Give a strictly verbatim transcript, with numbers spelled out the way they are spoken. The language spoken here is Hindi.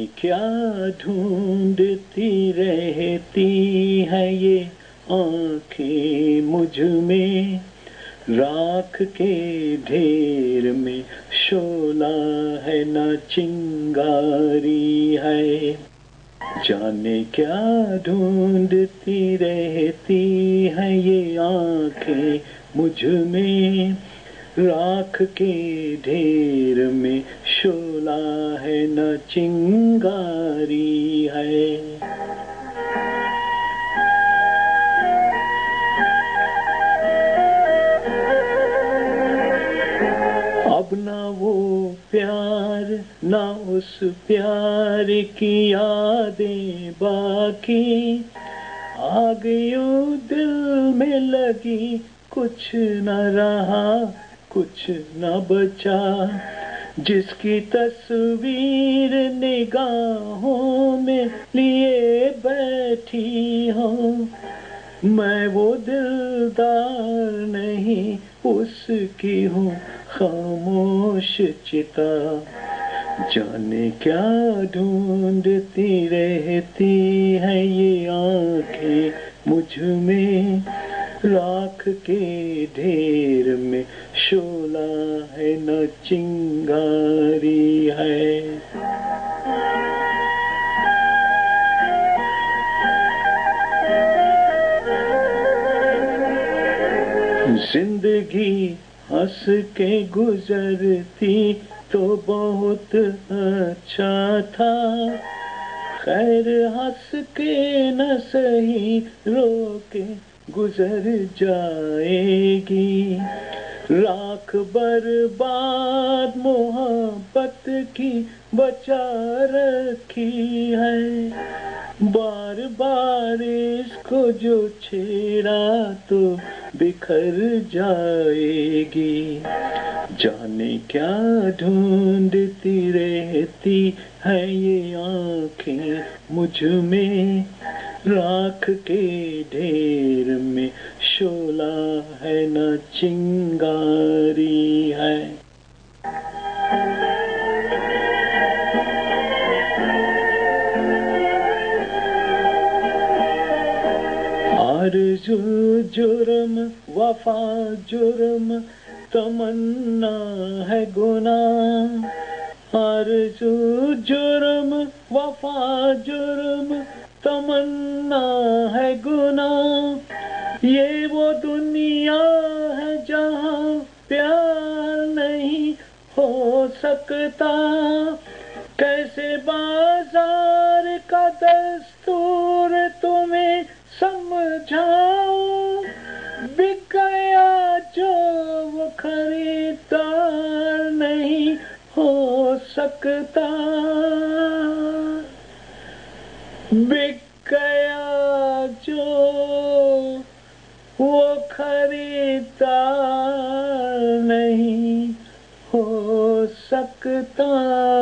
क्या ढूंढती रहती है ये आँखें मुझ में, राख के ढेर में शोला है न चिंगारी है। जाने क्या ढूंढती रहती है ये आँखें मुझ में, राख के ढेर में शोला है न चिंगारी है। अब ना वो प्यार ना उस प्यार की यादें बाकी, आ गयो दिल में लगी कुछ न रहा कुछ न बचा। जिसकी तस्वीर निगाहों में लिए बैठी हूँ, मैं वो दिलदार नहीं उसकी हूँ खामोश चिता। जाने क्या ढूंढती रहती है ये आँखें मुझ में, राख के ढेर में शोला है न चिंगारी है। जिंदगी हंस के गुजरती तो बहुत अच्छा था, खैर हंस के न सही रो के गुजर जाएगी। राख बर्बाद मोहब्बत की बचा रखी है, बार बार इसको जो छेड़ा तो बिखर जाएगी। जाने क्या ढूंढती रहती है ये आँखें मुझ में, राख के ढेर में शोला है न चिंगारी है। आरज़ू जुर्म वफा जुर्म तमन्ना है गुनाह, आरज़ू जुर्म वफा जुर्म तमन्ना है गुनाह। ये वो दुनिया है जहाँ प्यार नहीं हो सकता, कैसे बाजार का दस्तूर तुम्हें समझाऊं। बिक गया जो वो खरीदार नहीं हो सकता, बिक गया जो वो खरीदार नहीं हो सकता।